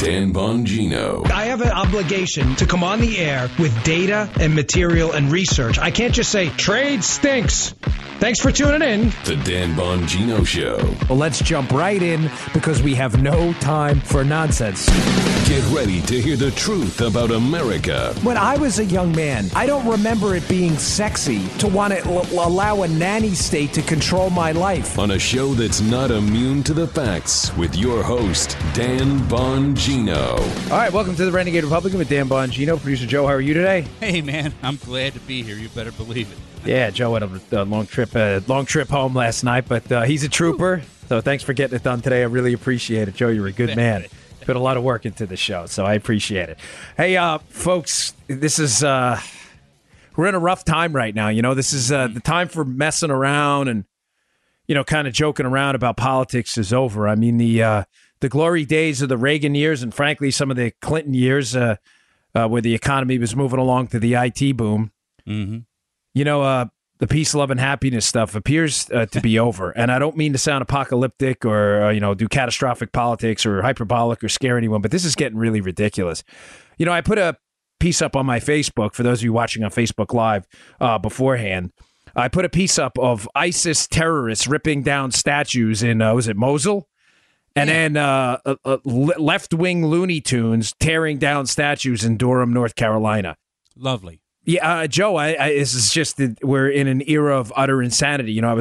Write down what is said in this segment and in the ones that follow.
Dan Bongino. I have an obligation to come on the air with data and material and research. I can't just say, trade stinks. Thanks for tuning in. The Dan Bongino Show. Well, let's jump right in because we have no time for nonsense. Get ready to hear the truth about America. When I was a young man, I don't remember it being sexy to want to allow a nanny state to control my life. On a show that's not immune to the facts with your host, Dan Bongino. All right, welcome to the Renegade Republican with Dan Bongino. Producer Joe, how are you today? Hey, man, I'm glad to be here. You better believe it. Yeah, Joe had a long trip home last night, but he's a trooper, so thanks for getting it done today. I really appreciate it. Joe, you're a good man. Put a lot of work into the show, so I appreciate it. Hey, folks, this is we're in a rough time right now. You know, this is the time for messing around and, you know, kind of joking around about politics is over. I mean, the glory days of the Reagan years and, frankly, some of the Clinton years where the economy was moving along to the IT boom. Mm-hmm. You know, the peace, love, and happiness stuff appears to be over. And I don't mean to sound apocalyptic or, do catastrophic politics or hyperbolic or scare anyone, but this is getting really ridiculous. You know, I put a piece up on my Facebook, for those of you watching on Facebook Live beforehand. I put a piece up of ISIS terrorists ripping down statues in, was it Mosul? And then left-wing Looney Tunes tearing down statues in Durham, North Carolina. Lovely. Yeah, Joe, this is just we're in an era of utter insanity. You know,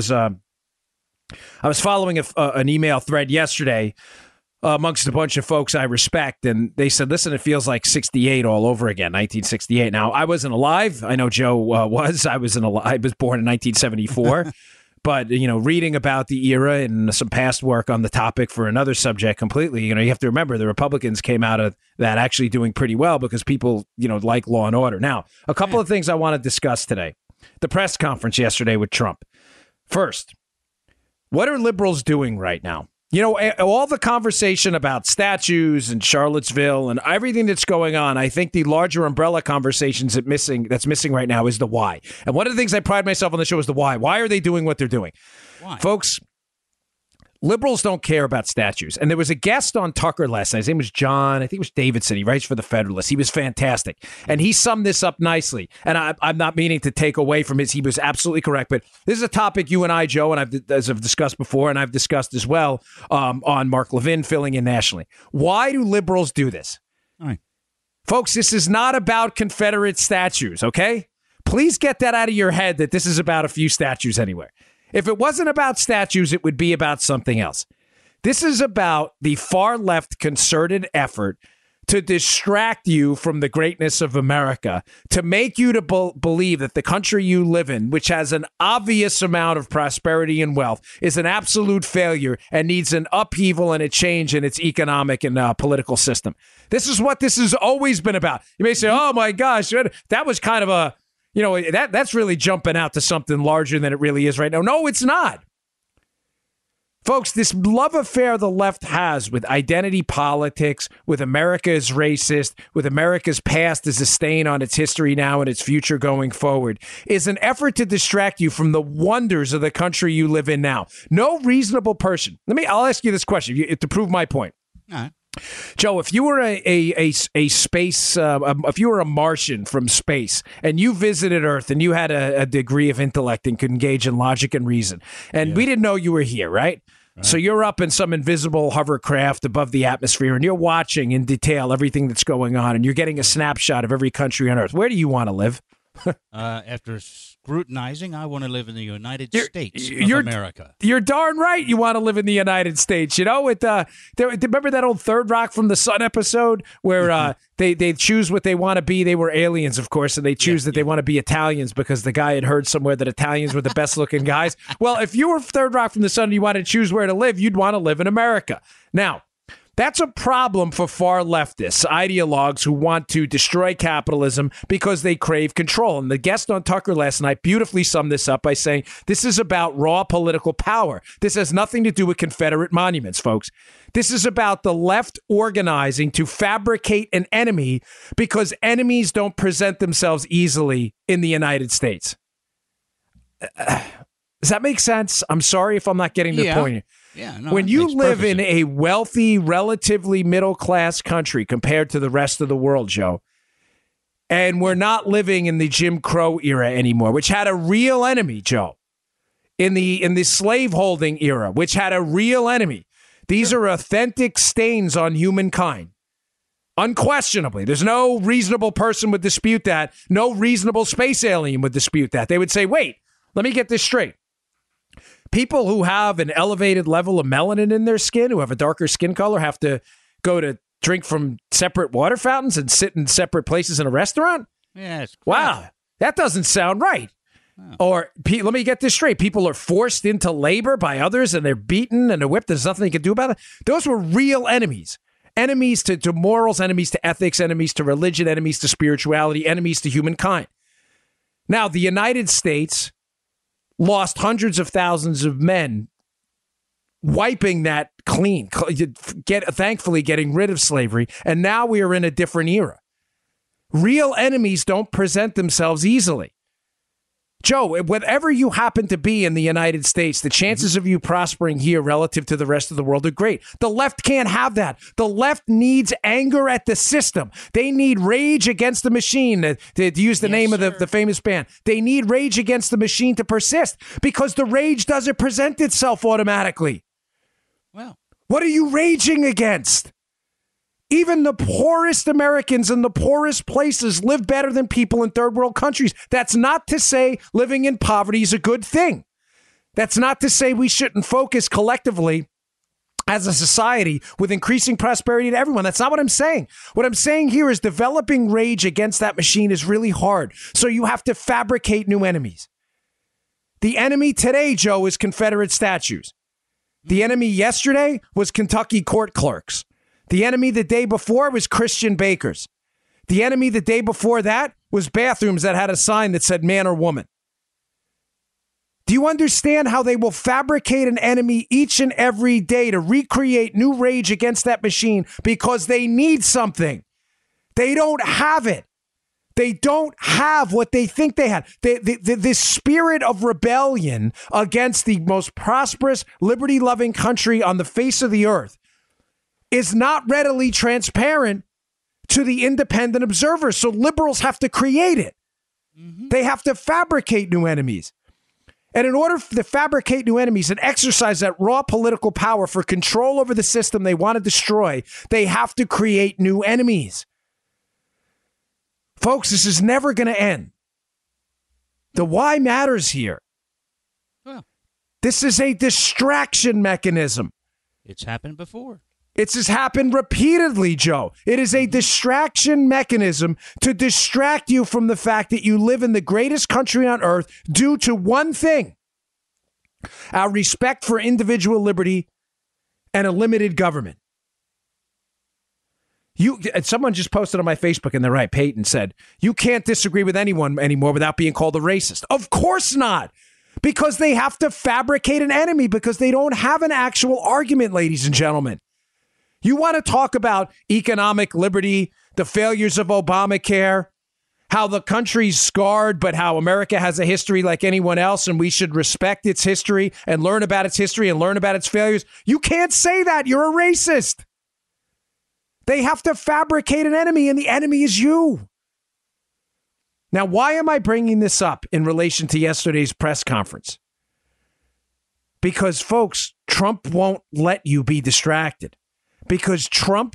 I was following an email thread yesterday amongst a bunch of folks I respect, and they said, listen, it feels like 68 all over again, 1968. Now, I wasn't alive. I know Joe was. I was born in 1974. But, you know, reading about the era and some past work on the topic for another subject completely, you know, you have to remember the Republicans came out of that actually doing pretty well because people, you know, like law and order. Now, a couple of things I want to discuss today. The press conference yesterday with Trump. First, what are liberals doing right now? You know, all the conversation about statues and Charlottesville and everything that's going on, I think the larger umbrella conversations that's missing right now is the why. And one of the things I pride myself on the show is the why. Why are they doing what they're doing? Why? Folks, liberals don't care about statues. And there was a guest on Tucker last night. His name was John, I think it was Davidson. He writes for The Federalist. He was fantastic. And he summed this up nicely. And I'm not meaning to take away from his. He was absolutely correct. But this is a topic you and I, Joe, and as I've discussed before, and I've discussed as well on Mark Levin filling in nationally. Why do liberals do this? All right. Folks, this is not about Confederate statues, okay? Please get that out of your head that this is about a few statues anywhere. If it wasn't about statues, it would be about something else. This is about the far left concerted effort to distract you from the greatness of America, to make you to believe that the country you live in, which has an obvious amount of prosperity and wealth, is an absolute failure and needs an upheaval and a change in its economic and political system. This is what this has always been about. You may say, oh my gosh, that was kind of a... You know, that's really jumping out to something larger than it really is right now. No, it's not. Folks, this love affair the left has with identity politics, with America is racist, with America's past as a stain on its history now and its future going forward, is an effort to distract you from the wonders of the country you live in now. No reasonable person. I'll ask you this question to prove my point. All right. Joe, if you were a space, if you were a Martian from space and you visited Earth and you had a degree of intellect and could engage in logic and reason, and we didn't know you were here, right? So you're up in some invisible hovercraft above the atmosphere and you're watching in detail everything that's going on and you're getting a snapshot of every country on Earth. Where do you want to live? After scrutinizing, I want to live in the United States of America. You're darn right you want to live in the United States. You know, remember that old Third Rock from the Sun episode where they choose what they want to be? They were aliens, of course, and they choose that they want to be Italians because the guy had heard somewhere that Italians were the best-looking guys. Well, if you were Third Rock from the Sun and you wanted to choose where to live, you'd want to live in America. Now, that's a problem for far leftists, ideologues who want to destroy capitalism because they crave control. And the guest on Tucker last night beautifully summed this up by saying, this is about raw political power. This has nothing to do with Confederate monuments, folks. This is about the left organizing to fabricate an enemy because enemies don't present themselves easily in the United States. Does that make sense? I'm sorry if I'm not getting to the point. Yeah, no, when you live in a wealthy, relatively middle-class country compared to the rest of the world, Joe, and we're not living in the Jim Crow era anymore, which had a real enemy, Joe, in the slave-holding era, which had a real enemy. These are authentic stains on humankind. Unquestionably. There's no reasonable person would dispute that. No reasonable space alien would dispute that. They would say, wait, let me get this straight. People who have an elevated level of melanin in their skin, who have a darker skin color, have to go to drink from separate water fountains and sit in separate places in a restaurant? Yes. Wow, that doesn't sound right. Oh. Or let me get this straight. People are forced into labor by others and they're beaten and they're whipped. There's nothing they can do about it. Those were real enemies. Enemies to morals, enemies to ethics, enemies to religion, enemies to spirituality, enemies to humankind. Now, the United States lost hundreds of thousands of men wiping that clean, thankfully getting rid of slavery, and now we are in a different era. Real enemies don't present themselves easily. Joe, whatever you happen to be in the United States, the chances of you prospering here relative to the rest of the world are great. The left can't have that. The left needs anger at the system. They need rage against the machine, to use the name of the famous band. They need rage against the machine to persist because the rage doesn't present itself automatically. Well, what are you raging against? Even the poorest Americans in the poorest places live better than people in third world countries. That's not to say living in poverty is a good thing. That's not to say we shouldn't focus collectively as a society with increasing prosperity to everyone. That's not what I'm saying. What I'm saying here is developing rage against that machine is really hard. So you have to fabricate new enemies. The enemy today, Joe, is Confederate statues. The enemy yesterday was Kentucky court clerks. The enemy the day before was Christian bakers. The enemy the day before that was bathrooms that had a sign that said man or woman. Do you understand how they will fabricate an enemy each and every day to recreate new rage against that machine because they need something? They don't have it. They don't have what they think they have. This spirit of rebellion against the most prosperous, liberty-loving country on the face of the earth is not readily transparent to the independent observers. So liberals have to create it. Mm-hmm. They have to fabricate new enemies. And in order to fabricate new enemies and exercise that raw political power for control over the system they want to destroy, they have to create new enemies. Folks, this is never going to end. The why matters here. Well, this is a distraction mechanism. It's happened before. It's has happened repeatedly, Joe. It is a distraction mechanism to distract you from the fact that you live in the greatest country on earth due to one thing: our respect for individual liberty and a limited government. Someone just posted on my Facebook, and they're right. Peyton said, you can't disagree with anyone anymore without being called a racist. Of course not. Because they have to fabricate an enemy because they don't have an actual argument, ladies and gentlemen. You want to talk about economic liberty, the failures of Obamacare, how the country's scarred, but how America has a history like anyone else, and we should respect its history and learn about its history and learn about its failures. You can't say that. You're a racist. They have to fabricate an enemy, and the enemy is you. Now, why am I bringing this up in relation to yesterday's press conference? Because, folks, Trump won't let you be distracted. Because Trump,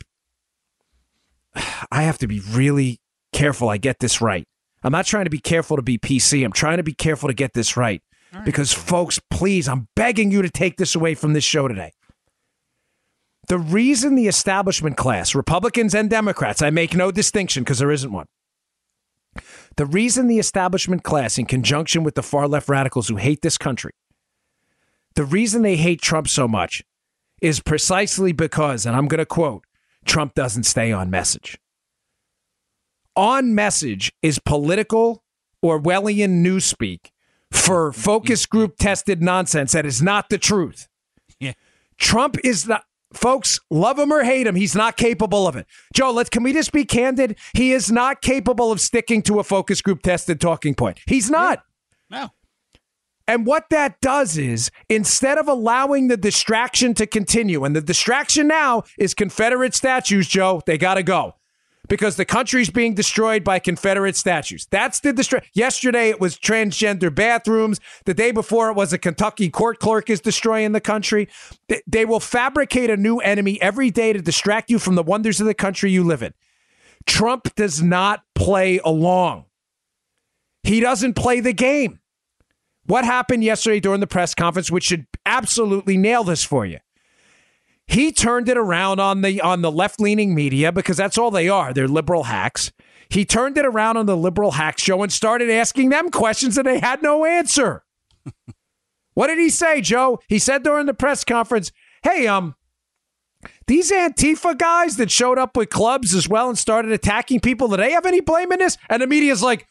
I have to be really careful I get this right. I'm not trying to be careful to be PC. I'm trying to be careful to get this right. Because, folks, please, I'm begging you to take this away from this show today. The reason the establishment class, Republicans and Democrats, I make no distinction because there isn't one. The reason the establishment class, in conjunction with the far left radicals who hate this country, the reason they hate Trump so much is precisely because, and I'm going to quote, Trump doesn't stay on message. On message is political Orwellian newspeak for focus group tested nonsense that is not the truth. Yeah. Trump is not. Folks, love him or hate him, he's not capable of it. Joe, can we just be candid? He is not capable of sticking to a focus group tested talking point. He's not. No. And what that does is, instead of allowing the distraction to continue, and the distraction now is Confederate statues, Joe, they got to go. Because the country's being destroyed by Confederate statues. That's the distraction. Yesterday, it was transgender bathrooms. The day before, it was a Kentucky court clerk is destroying the country. They will fabricate a new enemy every day to distract you from the wonders of the country you live in. Trump does not play along. He doesn't play the game. What happened yesterday during the press conference, which should absolutely nail this for you? He turned it around on the left-leaning media, because that's all they are. They're liberal hacks. He turned it around on the liberal hack show and started asking them questions that they had no answer. What did he say, Joe? He said during the press conference, hey, these Antifa guys that showed up with clubs as well and started attacking people, do they have any blame in this? And the media's like,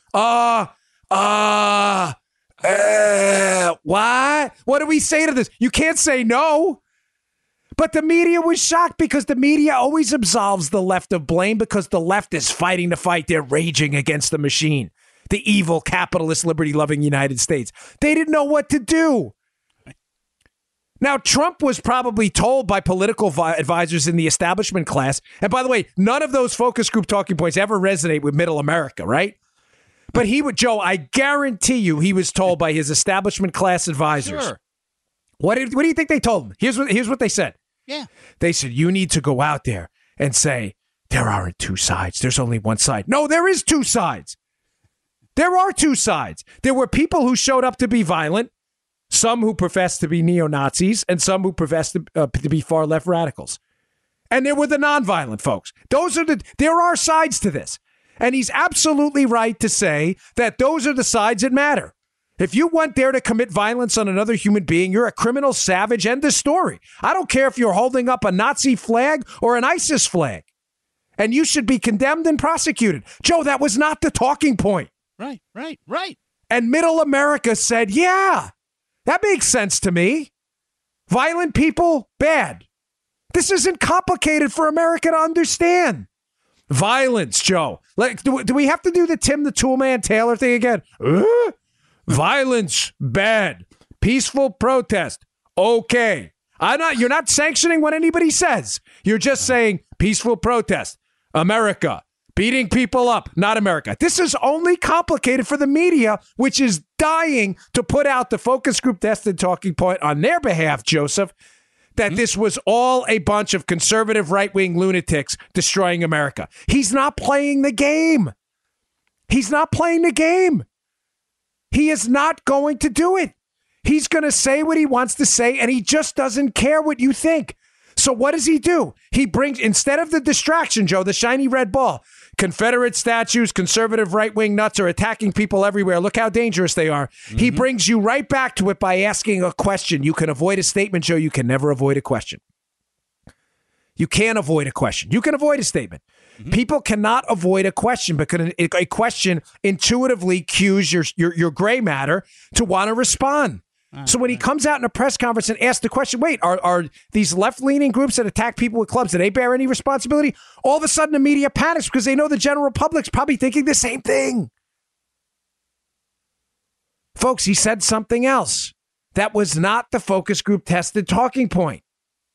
what? What do we say to this? You can't say no. But the media was shocked, because the media always absolves the left of blame, because the left is fighting the fight. They're raging against the machine, the evil, capitalist, liberty-loving United States. They didn't know what to do. Now, Trump was probably told by political advisors in the establishment class, and by the way, none of those focus group talking points ever resonate with middle America, right? But he would, Joe, I guarantee you he was told by his establishment class advisors. Sure. What do you think they told him? Here's what they said. Yeah. They said, you need to go out there and say, there aren't two sides. There's only one side. No, there is two sides. There are two sides. There were people who showed up to be violent, some who professed to be neo-Nazis, and some who professed to be far-left radicals. And there were the nonviolent folks. There are sides to this. And he's absolutely right to say that those are the sides that matter. If you went there to commit violence on another human being, you're a criminal savage. End of story. I don't care if you're holding up a Nazi flag or an ISIS flag. And you should be condemned and prosecuted. Joe, that was not the talking point. Right. And middle America said, yeah, that makes sense to me. Violent people, bad. This isn't complicated for America to understand. Violence, Joe. Like, do we have to do the Tim the Toolman Taylor thing again? Violence, bad. Peaceful protest, okay. You're not sanctioning what anybody says. You're just saying peaceful protest. America. Beating people up, not America. This is only complicated for the media, which is dying to put out the focus group tested talking point on their behalf, Joseph, that this was all a bunch of conservative right-wing lunatics destroying America. He's not playing the game. He's not playing the game. He is not going to do it. He's going to say what he wants to say, and he just doesn't care what you think. So what does he do? He brings, instead of the distraction, Joe, the shiny red ball, Confederate statues, conservative right-wing nuts are attacking people everywhere. Look how dangerous they are. Mm-hmm. He brings you right back to it by asking a question. You can avoid a statement, Joe. You can never avoid a question. You can't avoid a question. You can avoid a statement. Mm-hmm. People cannot avoid a question, because a question intuitively cues your gray matter to want to respond. So when he comes out in a press conference and asks the question, wait, are these left-leaning groups that attack people with clubs, do they bear any responsibility? All of a sudden, the media panics because they know the general public's probably thinking the same thing. Folks, he said something else. That was not the focus group tested talking point.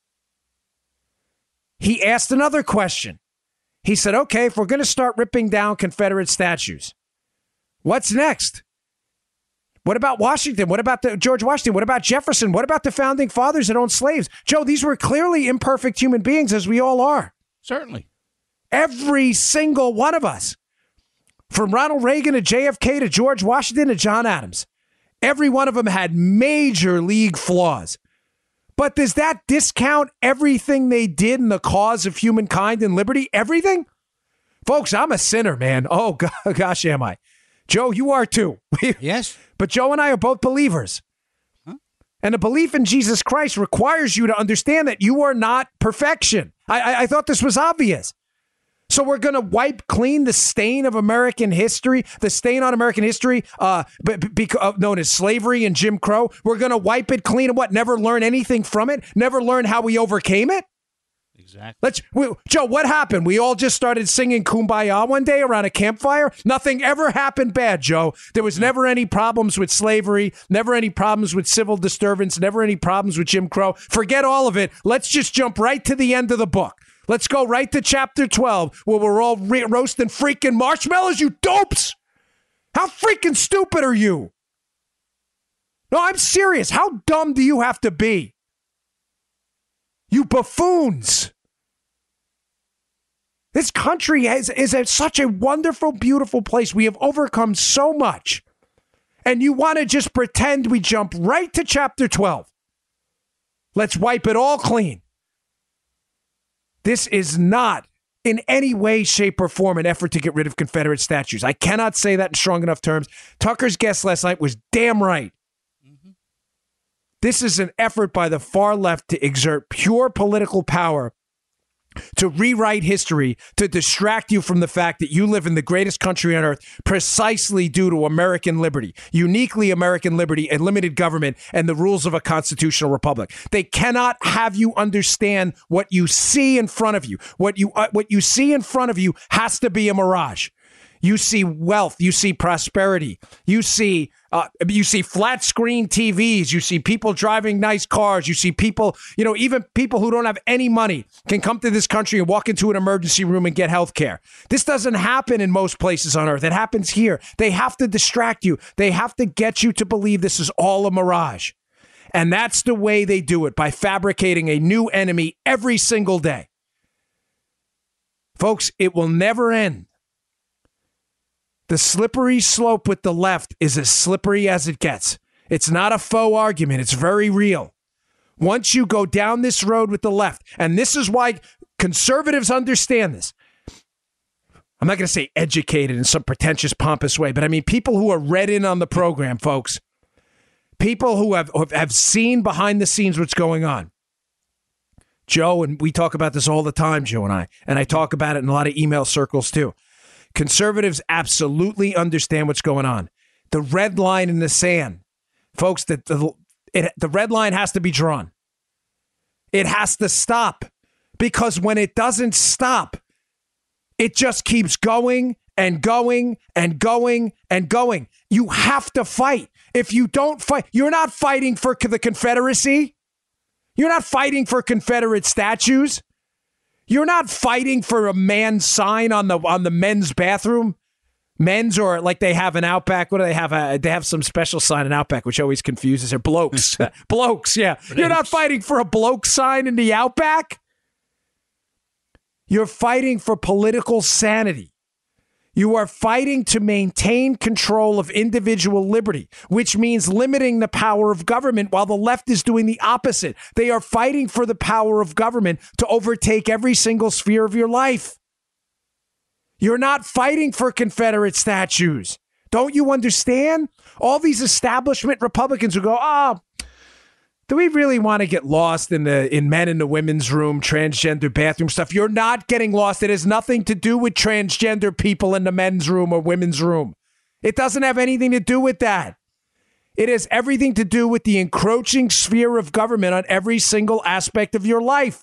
He asked another question. He said, okay, if we're going to start ripping down Confederate statues, what's next? What about Washington? What about George Washington? What about Jefferson? What about the founding fathers that owned slaves? Joe, these were clearly imperfect human beings, as we all are. Certainly. Every single one of us, from Ronald Reagan to JFK to George Washington to John Adams, every one of them had major league flaws. But does that discount everything they did in the cause of humankind and liberty? Everything? Folks, I'm a sinner, man. Oh, gosh, am I. Joe, you are too. Yes. But Joe and I are both believers. Huh? And the belief in Jesus Christ requires you to understand that you are not perfection. I thought this was obvious. So we're going to wipe clean the stain of American history, the stain on American history known as slavery and Jim Crow. We're going to wipe it clean and what? Never learn anything from it? Never learn how we overcame it? Exactly. Joe, what happened? We all just started singing Kumbaya one day around a campfire? Nothing ever happened bad, Joe. There was never any problems with slavery, never any problems with civil disturbance, never any problems with Jim Crow. Forget all of it. Let's just jump right to the end of the book. Let's go right to chapter 12, where we're all roasting freaking marshmallows, you dopes. How freaking stupid are you? No, I'm serious. How dumb do you have to be? You buffoons. This country is such a wonderful, beautiful place. We have overcome so much. And you want to just pretend we jump right to chapter 12. Let's wipe it all clean. This is not in any way, shape, or form an effort to get rid of Confederate statues. I cannot say that in strong enough terms. Tucker's guest last night was damn right. This is an effort by the far left to exert pure political power to rewrite history, to distract you from the fact that you live in the greatest country on earth precisely due to American liberty, uniquely American liberty and limited government and the rules of a constitutional republic. They cannot have you understand what you see in front of you. What you see in front of you has to be a mirage. You see wealth, you see prosperity, you see flat screen TVs, you see people driving nice cars, you see people, even people who don't have any money can come to this country and walk into an emergency room and get health care. This doesn't happen in most places on earth. It happens here. They have to distract you. They have to get you to believe this is all a mirage. And that's the way they do it, by fabricating a new enemy every single day. Folks, it will never end. The slippery slope with the left is as slippery as it gets. It's not a faux argument. It's very real. Once you go down this road with the left, and this is why conservatives understand this. I'm not going to say educated in some pretentious, pompous way, but I mean people who are read in on the program, folks. People who have seen behind the scenes what's going on. Joe, and we talk about this all the time, Joe and I talk about it in a lot of email circles too. Conservatives absolutely understand what's going on. The red line in the sand, folks, the red line has to be drawn. It has to stop, because when it doesn't stop, it just keeps going and going and going and going. You have to fight. If you don't fight, you're not fighting for the Confederacy. You're not fighting for Confederate statues. You're not fighting for a man's sign on the men's bathroom. Men's, or like they have an Outback. What do they have? They have some special sign in Outback, which always confuses her. Blokes. Blokes, yeah. You're not fighting for a bloke sign in the Outback. You're fighting for political sanity. You are fighting to maintain control of individual liberty, which means limiting the power of government, while the left is doing the opposite. They are fighting for the power of government to overtake every single sphere of your life. You're not fighting for Confederate statues. Don't you understand? All these establishment Republicans who go, do we really want to get lost in men in the women's room, transgender bathroom stuff? You're not getting lost. It has nothing to do with transgender people in the men's room or women's room. It doesn't have anything to do with that. It has everything to do with the encroaching sphere of government on every single aspect of your life.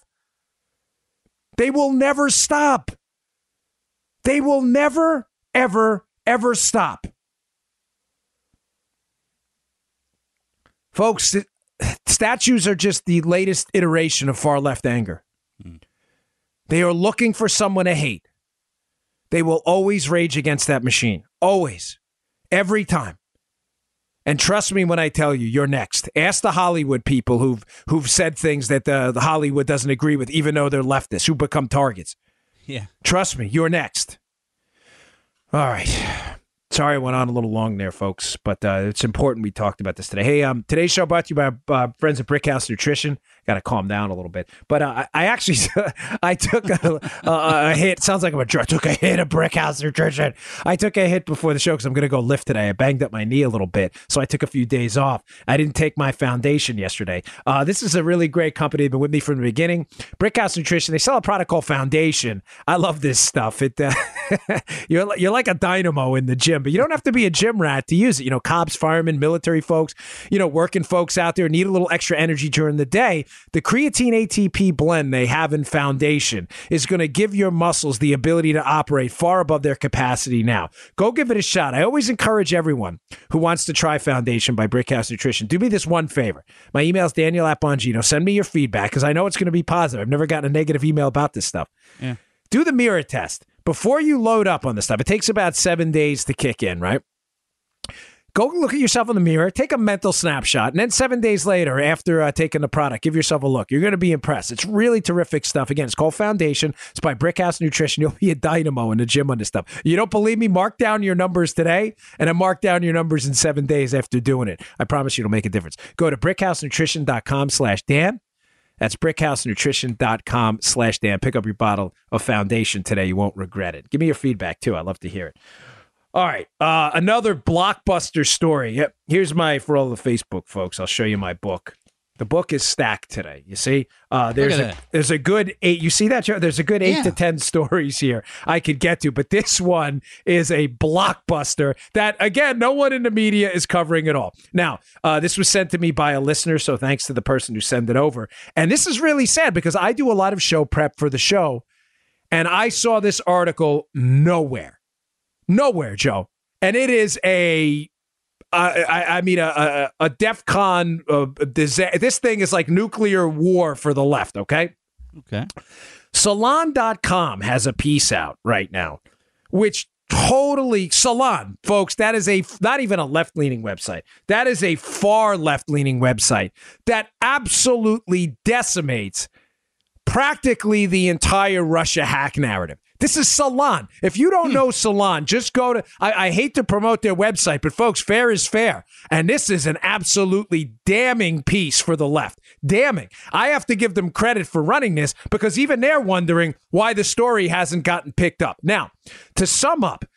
They will never stop. They will never, ever, ever stop. Folks, statues are just the latest iteration of far left anger. They are looking for someone to hate. They will always rage against that machine. Always. Every time. And trust me when I tell you, you're next. Ask the Hollywood people who've said things that the Hollywood doesn't agree with, even though they're leftists, who become targets. Yeah. Trust me, you're next. All right. Sorry I went on a little long there, folks, but it's important we talked about this today. Hey, today's show brought to you by friends at Brickhouse Nutrition. Got to calm down a little bit. But I actually, I took a hit. Sounds like I'm a drug. I took a hit of Brickhouse Nutrition. I took a hit before the show because I'm going to go lift today. I banged up my knee a little bit, so I took a few days off. I didn't take my foundation yesterday. This is a really great company. They've been with me from the beginning. Brickhouse Nutrition. They sell a product called Foundation. I love this stuff. You're like a dynamo in the gym, but you don't have to be a gym rat to use it. Cops, firemen, military folks, working folks out there need a little extra energy during the day. The creatine ATP blend they have in Foundation is going to give your muscles the ability to operate far above their capacity now. Go give it a shot. I always encourage everyone who wants to try Foundation by Brickhouse Nutrition. Do me this one favor. My email is Daniel@Bongino. Send me your feedback because I know it's going to be positive. I've never gotten a negative email about this stuff. Yeah. Do the mirror test before you load up on this stuff. It takes about 7 days to kick in, right? Go look at yourself in the mirror, take a mental snapshot, and then 7 days later, after taking the product, give yourself a look. You're going to be impressed. It's really terrific stuff. Again, it's called Foundation. It's by Brickhouse Nutrition. You'll be a dynamo in the gym on this stuff. You don't believe me? Mark down your numbers today, and then mark down your numbers in 7 days after doing it. I promise you it'll make a difference. Go to brickhousenutrition.com/Dan. That's brickhousenutrition.com/Dan. Pick up your bottle of Foundation today. You won't regret it. Give me your feedback, too. I'd love to hear it. All right. Another blockbuster story. Yep. Here's for all the Facebook folks. I'll show you my book. The book is stacked today. You see, there's a good 8. You see that, Joe? There's a good 8 to 10 stories here I could get to, but this one is a blockbuster that, again, no one in the media is covering at all. Now, this was sent to me by a listener, so thanks to the person who sent it over. And this is really sad because I do a lot of show prep for the show, and I saw this article nowhere, Joe. And it is a DEFCON disaster. This thing is like nuclear war for the left, okay? Okay. Salon.com has a piece out right now, which totally, Salon, folks, that is not even a left-leaning website. That is a far left-leaning website that absolutely decimates practically the entire Russia hack narrative. This is Salon. If you don't know Salon, just go to, I hate to promote their website, but folks, fair is fair. And this is an absolutely damning piece for the left. Damning. I have to give them credit for running this because even they're wondering why the story hasn't gotten picked up. Now, to sum up,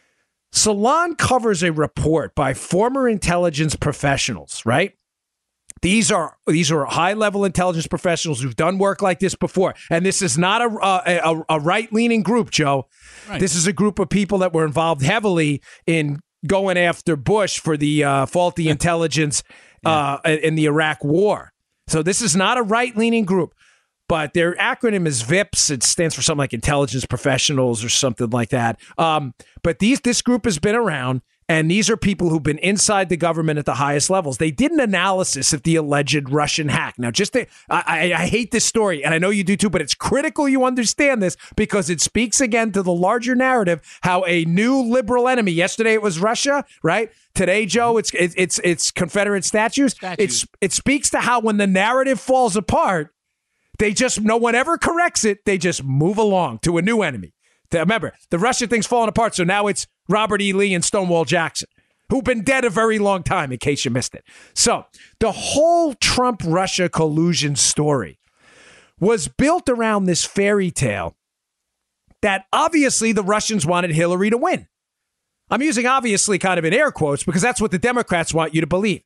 Salon covers a report by former intelligence professionals, right? These are high-level intelligence professionals who've done work like this before. And this is not a right-leaning group, Joe. Right. This is a group of people that were involved heavily in going after Bush for the faulty intelligence in the Iraq War. So this is not a right-leaning group. But their acronym is VIPS. It stands for something like intelligence professionals or something like that. But this group has been around. And these are people who've been inside the government at the highest levels. They did an analysis of the alleged Russian hack. Now, I hate this story, and I know you do too, but it's critical you understand this because it speaks again to the larger narrative, how a new liberal enemy, yesterday it was Russia, right? Today, Joe, it's Confederate statues. It speaks to how when the narrative falls apart, no one ever corrects it. They just move along to a new enemy. Remember, the Russia thing's falling apart, so now it's Robert E. Lee and Stonewall Jackson, who've been dead a very long time, in case you missed it. So the whole Trump-Russia collusion story was built around this fairy tale that obviously the Russians wanted Hillary to win. I'm using obviously kind of in air quotes because that's what the Democrats want you to believe.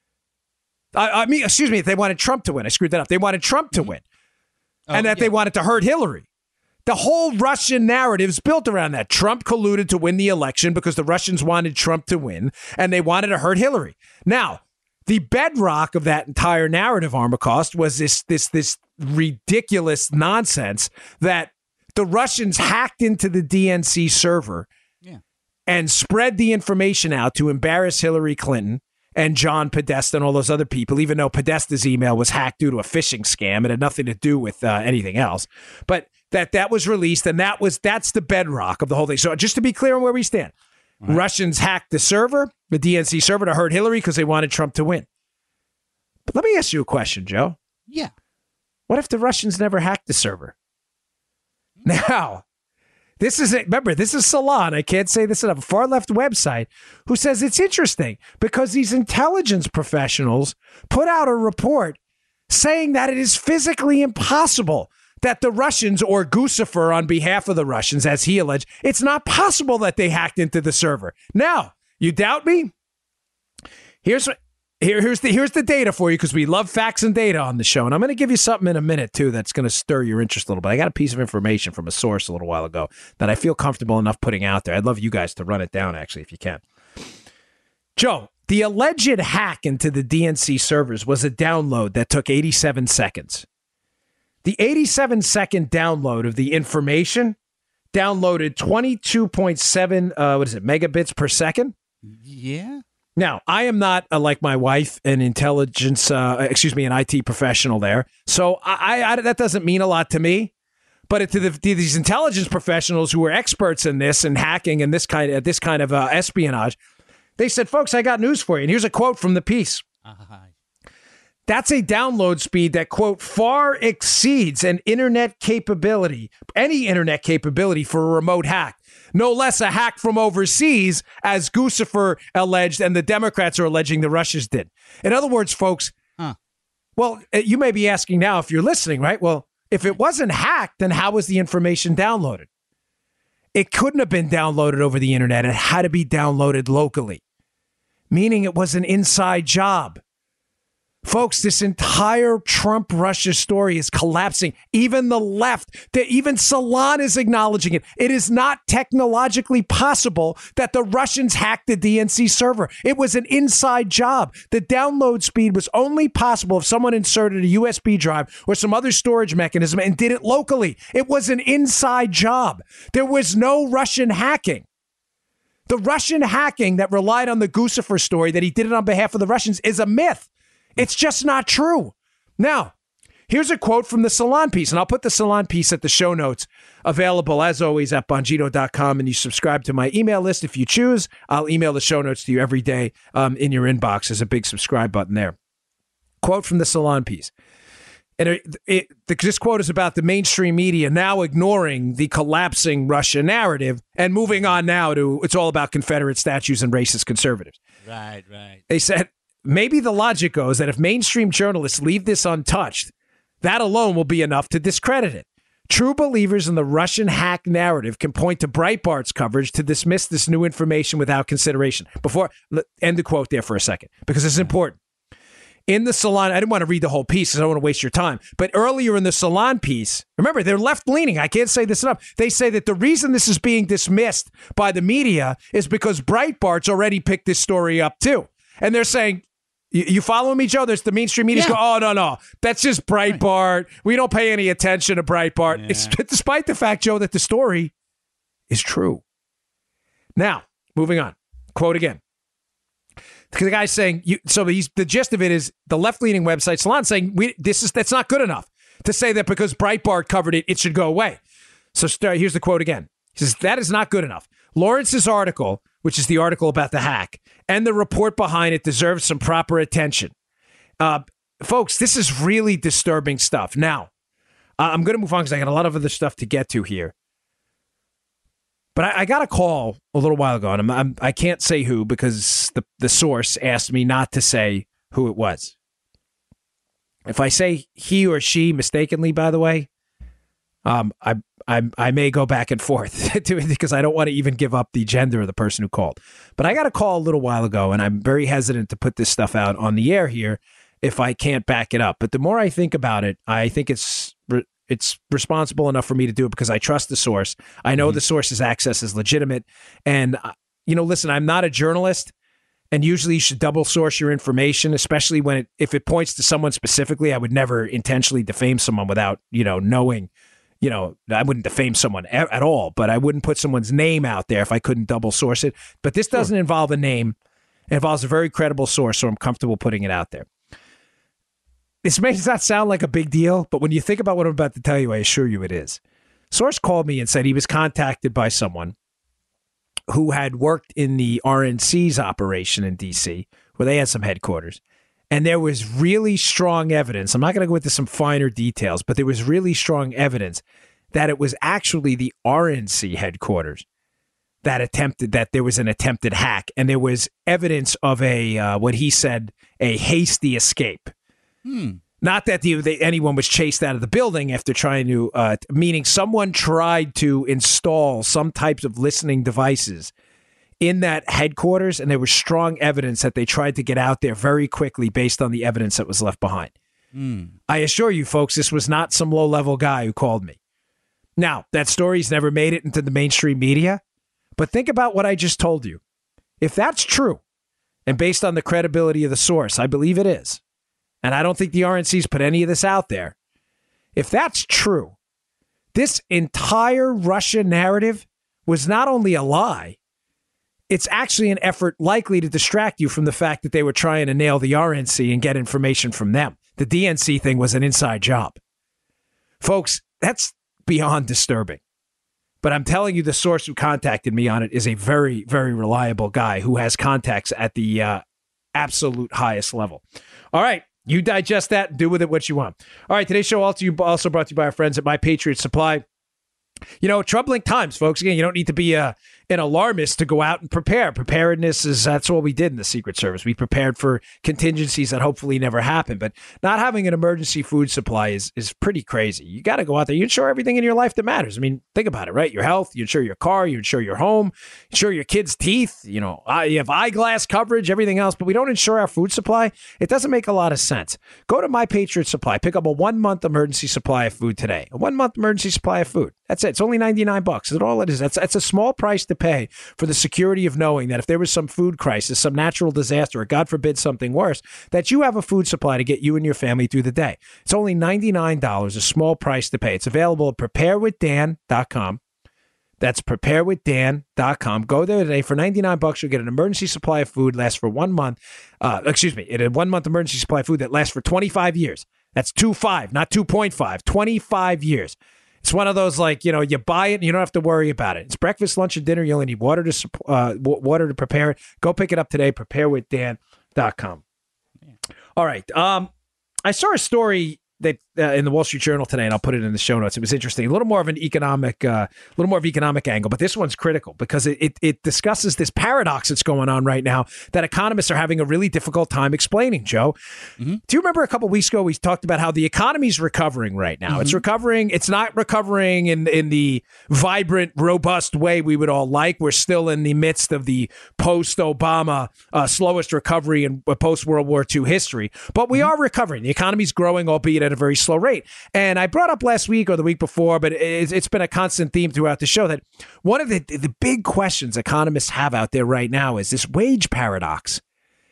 They wanted Trump to win. I screwed that up. They wanted Trump to win. They wanted to hurt Hillary. The whole Russian narrative is built around that. Trump colluded to win the election because the Russians wanted Trump to win, and they wanted to hurt Hillary. Now, the bedrock of that entire narrative, Armacost, was this ridiculous nonsense that the Russians hacked into the DNC server and spread the information out to embarrass Hillary Clinton and John Podesta and all those other people, even though Podesta's email was hacked due to a phishing scam. It had nothing to do with anything else. But that was released, and that's the bedrock of the whole thing. So just to be clear on where we stand, right. Russians hacked the server, the DNC server, to hurt Hillary because they wanted Trump to win. But let me ask you a question, Joe. Yeah. What if the Russians never hacked the server? Now, this is Salon. I can't say this enough. A far-left website who says it's interesting because these intelligence professionals put out a report saying that it is physically impossible that the Russians, or Guccifer on behalf of the Russians, as he alleged, it's not possible that they hacked into the server. Now, you doubt me? Here's what Here's the data for you, because we love facts and data on the show. And I'm going to give you something in a minute, too, that's going to stir your interest a little bit. I got a piece of information from a source a little while ago that I feel comfortable enough putting out there. I'd love you guys to run it down, actually, if you can. Joe, the alleged hack into the DNC servers was a download that took 87 seconds. The 87-second download of the information downloaded 22.7, megabits per second? Yeah. Now, I am not, like my wife, an an IT professional there. So I that doesn't mean a lot to me. But to these intelligence professionals who are experts in this and hacking and this kind of espionage, they said, folks, I got news for you. And here's a quote from the piece. That's a download speed that, quote, far exceeds any internet capability for a remote hack. No less a hack from overseas, as Guccifer alleged and the Democrats are alleging the Russians did. In other words, folks, well, you may be asking now if you're listening, right? Well, if it wasn't hacked, then how was the information downloaded? It couldn't have been downloaded over the internet. It had to be downloaded locally, meaning it was an inside job. Folks, this entire Trump-Russia story is collapsing. Even the left, even Salon is acknowledging it. It is not technologically possible that the Russians hacked the DNC server. It was an inside job. The download speed was only possible if someone inserted a USB drive or some other storage mechanism and did it locally. It was an inside job. There was no Russian hacking. The Russian hacking that relied on the Guccifer story, that he did it on behalf of the Russians, is a myth. It's just not true. Now, here's a quote from the Salon piece, and I'll put the Salon piece at the show notes, available as always at Bongino.com, and you subscribe to my email list if you choose. I'll email the show notes to you every day in your inbox. There's a big subscribe button there. Quote from the Salon piece. And this quote is about the mainstream media now ignoring the collapsing Russia narrative and moving on now to it's all about Confederate statues and racist conservatives. Right. They said, maybe the logic goes that if mainstream journalists leave this untouched, that alone will be enough to discredit it. True believers in the Russian hack narrative can point to Breitbart's coverage to dismiss this new information without consideration. End the quote there for a second, because it's important. In the Salon, I didn't want to read the whole piece because I don't want to waste your time. But earlier in the Salon piece, remember, they're left-leaning. I can't say this enough. They say that the reason this is being dismissed by the media is because Breitbart's already picked this story up too. And they're saying, you following me, Joe? There's the mainstream media go, oh, no. That's just Breitbart. We don't pay any attention to Breitbart. It's despite the fact, Joe, that the story is true. Now, moving on. Quote again. Because the guy's saying, the gist of it is the left-leaning website, Salon, saying that's not good enough to say that because Breitbart covered it, it should go away. So here's the quote again. He says, that is not good enough. Lawrence's article, which is the article about the hack, and the report behind it deserves some proper attention. Folks, this is really disturbing stuff. Now, I'm going to move on because I got a lot of other stuff to get to here. But I got a call a little while ago, and I can't say who because the source asked me not to say who it was. If I say he or she mistakenly, by the way, I may go back and forth because I don't want to even give up the gender of the person who called. But I got a call a little while ago, and I'm very hesitant to put this stuff out on the air here if I can't back it up. But the more I think about it, I think it's responsible enough for me to do it because I trust the source. I know the source's access is legitimate. And, listen, I'm not a journalist, and usually you should double source your information, especially if it points to someone specifically. I would never intentionally defame someone without, knowing. I wouldn't defame someone at all, but I wouldn't put someone's name out there if I couldn't double source it. But this doesn't involve a name. It involves a very credible source, so I'm comfortable putting it out there. This may not sound like a big deal, but when you think about what I'm about to tell you, I assure you it is. Source called me and said he was contacted by someone who had worked in the RNC's operation in D.C., where they had some headquarters. And there was really strong evidence. I'm not going to go into some finer details, but there was really strong evidence that it was actually the RNC headquarters that there was an attempted hack. And there was evidence of what he said, a hasty escape. Not that anyone was chased out of the building after trying to, meaning someone tried to install some types of listening devices in that headquarters, and there was strong evidence that they tried to get out there very quickly based on the evidence that was left behind. I assure you, folks, this was not some low-level guy who called me. Now, that story's never made it into the mainstream media, but think about what I just told you. If that's true, and based on the credibility of the source, I believe it is, and I don't think the RNC's put any of this out there. If that's true, this entire Russia narrative was not only a lie, it's actually an effort likely to distract you from the fact that they were trying to nail the RNC and get information from them. The DNC thing was an inside job. Folks, that's beyond disturbing. But I'm telling you, the source who contacted me on it is a very, very reliable guy who has contacts at the absolute highest level. All right, you digest that and do with it what you want. All right, today's show also brought to you by our friends at My Patriot Supply. You know, troubling times, folks. Again, you don't need to be an alarmist to go out and prepare. Preparedness that's what we did in the Secret Service. We prepared for contingencies that hopefully never happen. But not having an emergency food supply is pretty crazy. You got to go out there. You insure everything in your life that matters. I mean, think about it, right? Your health, you insure your car, you insure your home, you insure your kids' teeth. You know, you have eyeglass coverage, everything else. But we don't insure our food supply. It doesn't make a lot of sense. Go to My Patriot Supply. Pick up a 1-month emergency supply of food today. A 1-month emergency supply of food. That's it. It's only $99. That's all it is. That's a small price to pay for the security of knowing that if there was some food crisis, some natural disaster, or God forbid something worse, that you have a food supply to get you and your family through the day. It's only $99, a small price to pay. It's available at preparewithdan.com. That's preparewithdan.com. Go there today. For $99, you'll get an emergency supply of food, lasts for 1 month. A 1-month emergency supply of food that lasts for 25 years. That's 2.5, not 2.5, 25 years. It's one of those, like, you know, you buy it and you don't have to worry about it. It's breakfast, lunch, and dinner. You only need water to prepare it. Go pick it up today, preparewithdan.com. All right. I saw a story that in the Wall Street Journal today, and I'll put it in the show notes. It was interesting. A little more of economic angle, but this one's critical because it discusses this paradox that's going on right now that economists are having a really difficult time explaining, Joe. Mm-hmm. Do you remember a couple of weeks ago we talked about how the economy's recovering right now? Mm-hmm. It's recovering. It's not recovering in the vibrant, robust way we would all like. We're still in the midst of the post-Obama slowest recovery in post-World War II history, but we are recovering. The economy's growing, albeit at a very slow rate. And I brought up last week or the week before, but it's been a constant theme throughout the show that one of the big questions economists have out there right now is this wage paradox.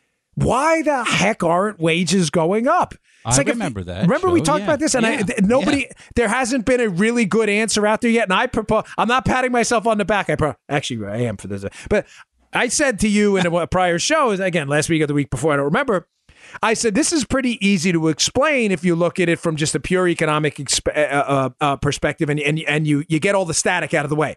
Why the heck aren't wages going up? I remember that. Remember we talked about this, and there hasn't been a really good answer out there yet. And I'm not patting myself on the back. Actually, I am for this, but I said to you in a prior show, again, last week or the week before, I don't remember. I said, this is pretty easy to explain if you look at it from just a pure economic perspective and you get all the static out of the way.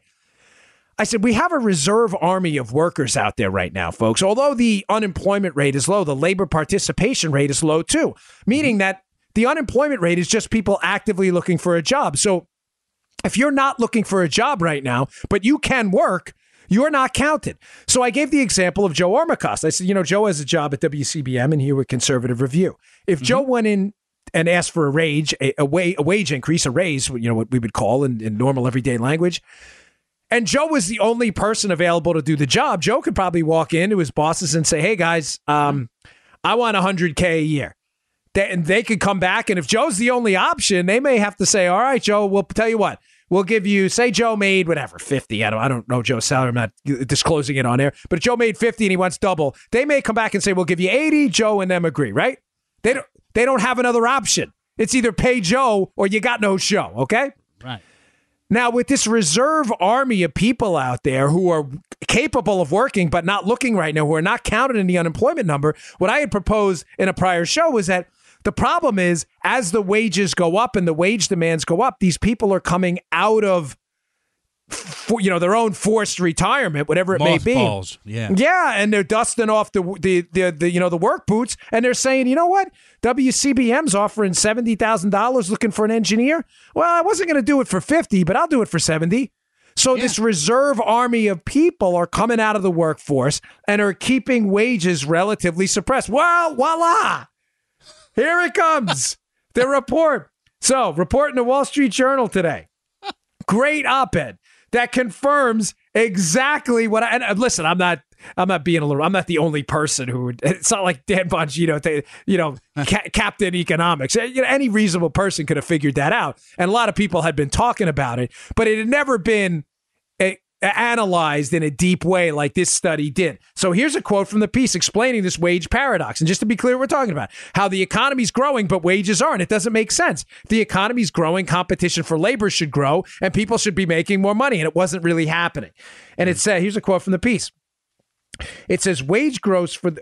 I said, we have a reserve army of workers out there right now, folks. Although the unemployment rate is low, the labor participation rate is low too, meaning that the unemployment rate is just people actively looking for a job. So if you're not looking for a job right now, but you can work, you're not counted. So I gave the example of Joe Armacost. I said, you know, Joe has a job at WCBM and here with Conservative Review. If Joe went in and asked for a wage increase, a raise, you know, what we would call in normal everyday language, and Joe was the only person available to do the job, Joe could probably walk in to his bosses and say, hey, guys, I want $100K a year. And they could come back, and if Joe's the only option, they may have to say, all right, Joe, we'll tell you what. We'll give you, say Joe made whatever, 50. I don't know Joe's salary. I'm not disclosing it on air. But if Joe made 50 and he wants double, they may come back and say, we'll give you 80. Joe and them agree, right? They don't have another option. It's either pay Joe or you got no show, okay? Right. Now, with this reserve army of people out there who are capable of working but not looking right now, who are not counted in the unemployment number, what I had proposed in a prior show was that the problem is, as the wages go up and the wage demands go up, these people are coming out of, their own forced retirement, whatever it may be. Yeah, and they're dusting off the work boots, and they're saying, you know what, WCBM's offering $70,000 looking for an engineer. Well, I wasn't going to do it for 50, but I'll do it for 70. So this reserve army of people are coming out of the workforce and are keeping wages relatively suppressed. Well, voila. Here it comes, the report. So, report in the Wall Street Journal today. Great op-ed that confirms exactly what and listen, I'm not the only person who would, it's not like Dan Bongino, Captain Economics. Any reasonable person could have figured that out. And a lot of people had been talking about it, but it had never been analyzed in a deep way like this study did. So here's a quote from the piece explaining this wage paradox. And just to be clear, we're talking about how the economy's growing, but wages aren't. It doesn't make sense. The economy's growing, competition for labor should grow, and people should be making more money. And it wasn't really happening. And it said, here's a quote from the piece. It says wage growth for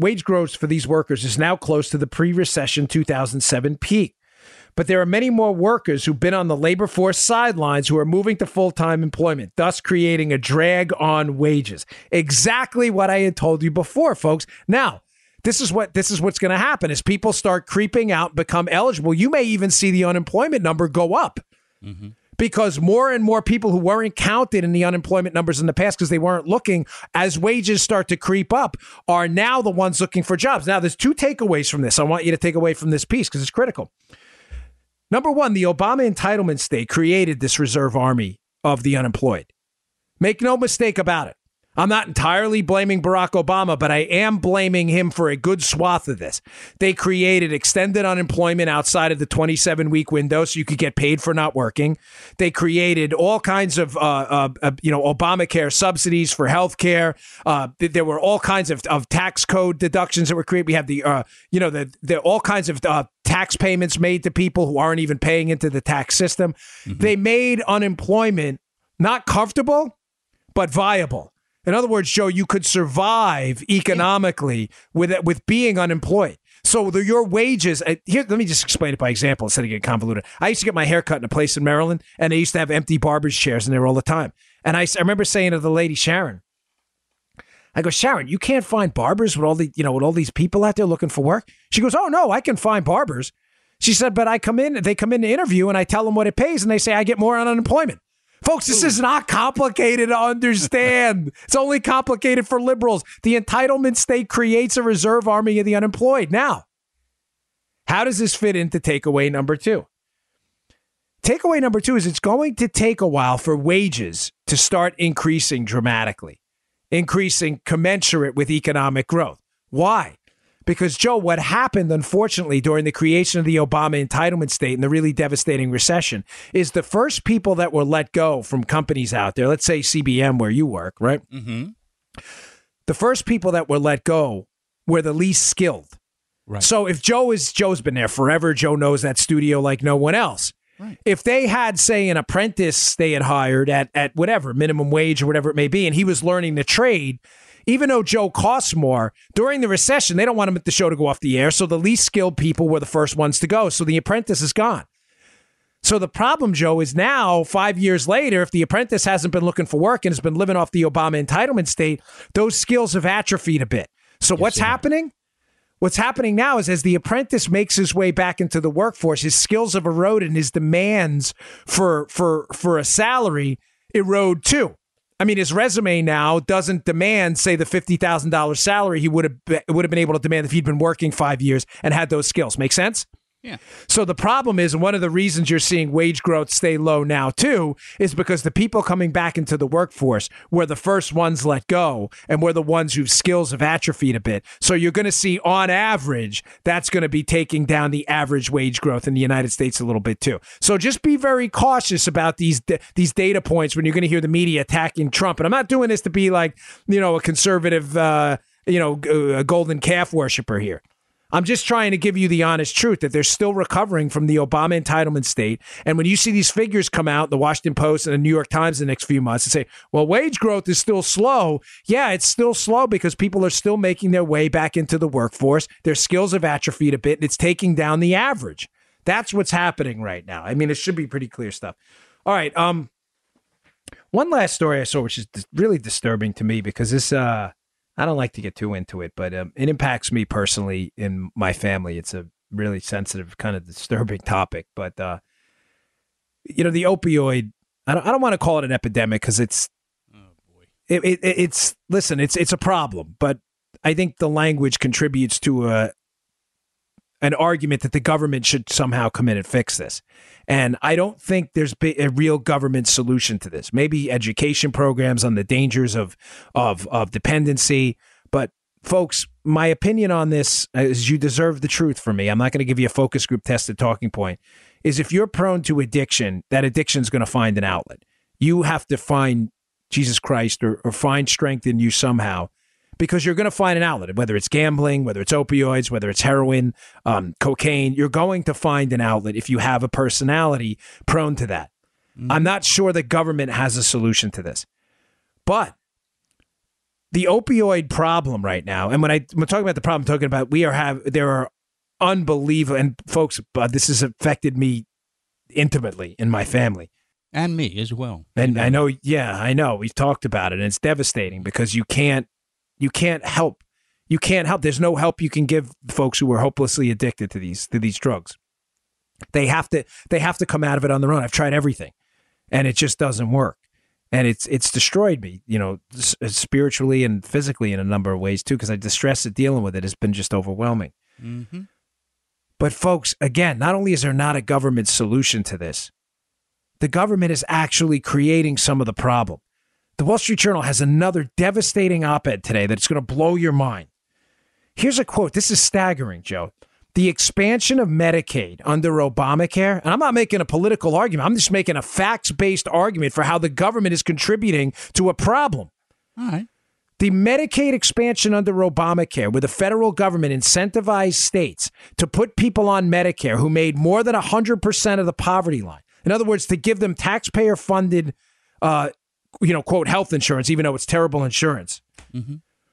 these workers is now close to the pre-recession 2007 peak. But there are many more workers who've been on the labor force sidelines who are moving to full-time employment, thus creating a drag on wages. Exactly what I had told you before, folks. Now, this is what's going to happen as people start creeping out, become eligible. You may even see the unemployment number go up. Mm-hmm. Because more and more people who weren't counted in the unemployment numbers in the past because they weren't looking, as wages start to creep up, are now the ones looking for jobs. Now, there's two takeaways from this. I want you to take away from this piece because it's critical. Number one, the Obama entitlement state created this reserve army of the unemployed. Make no mistake about it. I'm not entirely blaming Barack Obama, but I am blaming him for a good swath of this. They created extended unemployment outside of the 27-week window so you could get paid for not working. They created all kinds of, Obamacare subsidies for health care. There were all kinds of tax code deductions that were created. We have the all kinds of tax payments made to people who aren't even paying into the tax system. Mm-hmm. They made unemployment not comfortable, but viable. In other words, Joe, you could survive economically with being unemployed. So your wages, here, let me just explain it by example instead of getting convoluted. I used to get my hair cut in a place in Maryland, and they used to have empty barber's chairs in there all the time. And I remember saying to the lady, Sharon, I go, Sharon, you can't find barbers with all these people out there looking for work? She goes, oh, no, I can find barbers. She said, but they come in to interview, and I tell them what it pays, and they say I get more on unemployment. Folks, this is not complicated to understand. It's only complicated for liberals. The entitlement state creates a reserve army of the unemployed. Now, how does this fit into takeaway number two? Takeaway number two is it's going to take a while for wages to start increasing dramatically, increasing commensurate with economic growth. Why? Because, Joe, what happened, unfortunately, during the creation of the Obama entitlement state and the really devastating recession is the first people that were let go from companies out there, let's say CBM where you work, right? Mm-hmm. The first people that were let go were the least skilled. Right. So if Joe's been there forever, Joe knows that studio like no one else. Right. If they had, say, an apprentice they had hired at whatever, minimum wage or whatever it may be, and he was learning the trade, even though Joe costs more, during the recession, they don't want him at the show to go off the air. So the least skilled people were the first ones to go. So the apprentice is gone. So the problem, Joe, is now 5 years later, if the apprentice hasn't been looking for work and has been living off the Obama entitlement state, those skills have atrophied a bit. So yes, what's happening? What's happening now is as the apprentice makes his way back into the workforce, his skills have eroded and his demands for a salary erode too. I mean, his resume now doesn't demand, say, the $50,000 salary he would have been able to demand if he'd been working 5 years and had those skills. Make sense? Yeah. So the problem is, and one of the reasons you're seeing wage growth stay low now, too, is because the people coming back into the workforce were the first ones let go and were the ones whose skills have atrophied a bit. So you're going to see, on average, that's going to be taking down the average wage growth in the United States a little bit, too. So just be very cautious about these data points when you're going to hear the media attacking Trump. And I'm not doing this to be like, a conservative, a golden calf worshiper here. I'm just trying to give you the honest truth that they're still recovering from the Obama entitlement state. And when you see these figures come out, the Washington Post and the New York Times in the next few months and say, well, wage growth is still slow. Yeah, it's still slow because people are still making their way back into the workforce. Their skills have atrophied a bit and it's taking down the average. That's what's happening right now. I mean, it should be pretty clear stuff. All right. One last story I saw, which is really disturbing to me because this, I don't like to get too into it, but it impacts me personally in my family. It's a really sensitive, kind of disturbing topic. But, the opioid, I don't want to call it an epidemic because it's, it's a problem. But I think the language contributes to an argument that the government should somehow come in and fix this. And I don't think there's a real government solution to this. Maybe education programs on the dangers of dependency. But folks, my opinion on this is you deserve the truth from me. I'm not going to give you a focus group tested talking point. Is if you're prone to addiction, that addiction is going to find an outlet. You have to find Jesus Christ or find strength in you somehow, because you're going to find an outlet, whether it's gambling, whether it's opioids, whether it's heroin, cocaine. You're going to find an outlet if you have a personality prone to that. I'm not sure the government has a solution to this. But the opioid problem right now, and when I'm talking about the problem, I'm talking about there are unbelievable, and folks, this has affected me intimately in my family. And me as well. And I know. We've talked about it, and it's devastating because you can't help. You can't help. There's no help you can give folks who are hopelessly addicted to these drugs. They have to come out of it on their own. I've tried everything, and it just doesn't work. And it's destroyed me, spiritually and physically in a number of ways too, because the stress of dealing with it has been just overwhelming. Mm-hmm. But folks, again, not only is there not a government solution to this, the government is actually creating some of the problem. The Wall Street Journal has another devastating op-ed today that's going to blow your mind. Here's a quote. This is staggering, Joe. The expansion of Medicaid under Obamacare, and I'm not making a political argument, I'm just making a facts-based argument for how the government is contributing to a problem. All right. The Medicaid expansion under Obamacare, where the federal government incentivized states to put people on Medicare who made more than 100% of the poverty line. In other words, to give them taxpayer-funded, quote, health insurance, even though it's terrible insurance. Mm-hmm.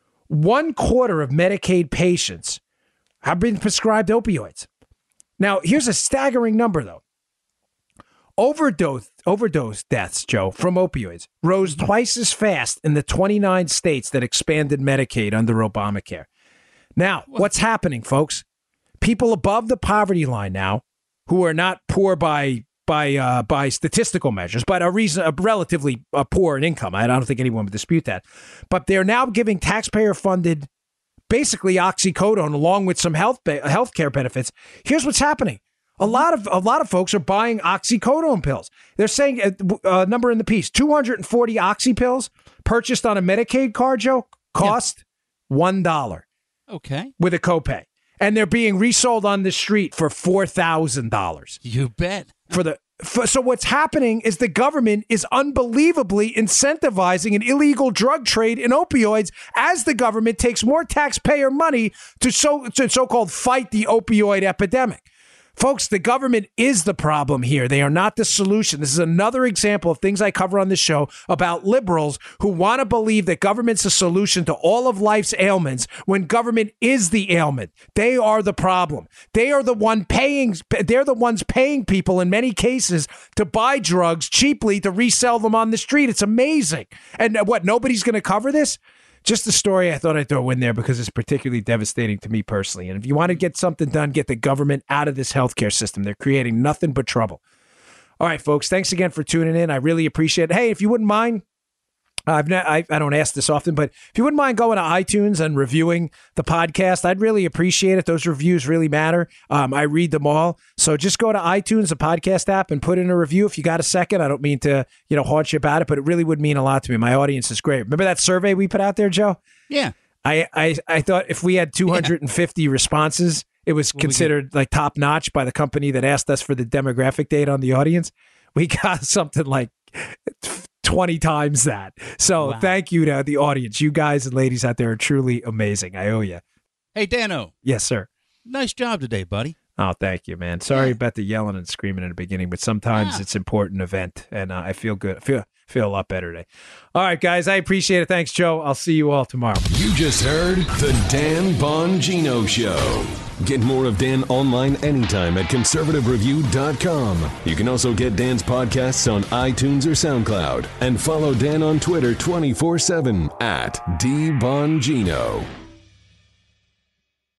1/4 of Medicaid patients have been prescribed opioids. Now, here's a staggering number, though. Overdose deaths, Joe, from opioids rose twice as fast in the 29 states that expanded Medicaid under Obamacare. Now, what's happening, folks? People above the poverty line now, who are not poor by statistical measures, but are relatively poor in income. I don't think anyone would dispute that. But they're now giving taxpayer-funded, basically oxycodone, along with some healthcare benefits. Here's what's happening: a lot of folks are buying oxycodone pills. They're saying a number in the piece: 240 oxy pills purchased on a Medicaid card, Joe, cost $1. Okay, with a copay, and they're being resold on the street for $4,000. You bet. So what's happening is the government is unbelievably incentivizing an illegal drug trade in opioids as the government takes more taxpayer money to so-called fight the opioid epidemic. Folks, the government is the problem here. They are not the solution. This is another example of things I cover on this show about liberals who want to believe that government's a solution to all of life's ailments when government is the ailment. They are the problem. They are the ones paying people in many cases to buy drugs cheaply to resell them on the street. It's amazing. And nobody's going to cover this? Just a story I thought I'd throw in there because it's particularly devastating to me personally. And if you want to get something done, get the government out of this healthcare system. They're creating nothing but trouble. All right, folks, thanks again for tuning in. I really appreciate it. Hey, if you wouldn't mind, I don't ask this often, but if you wouldn't mind going to iTunes and reviewing the podcast, I'd really appreciate it. Those reviews really matter. I read them all. So just go to iTunes, the podcast app, and put in a review if you got a second. I don't mean to, haunt you about it, but it really would mean a lot to me. My audience is great. Remember that survey we put out there, Joe? Yeah. I thought if we had 250 responses, it was considered like top notch by the company that asked us for the demographic data on the audience. We got something like 20 times that. So Thank you to the audience. You guys and ladies out there are truly amazing. I owe you. Hey, Dano. Yes, sir. Nice job today, buddy. Oh, thank you, man. Sorry about the yelling and screaming in the beginning, but sometimes it's an important event, and I feel good. Feel a lot better today. All right, guys, I appreciate it. Thanks, Joe. I'll see you all tomorrow. You just heard the Dan Bongino Show. Get more of Dan online anytime at conservativereview.com. You can also get Dan's podcasts on iTunes or SoundCloud. And follow Dan on Twitter 24/7 at DBongino.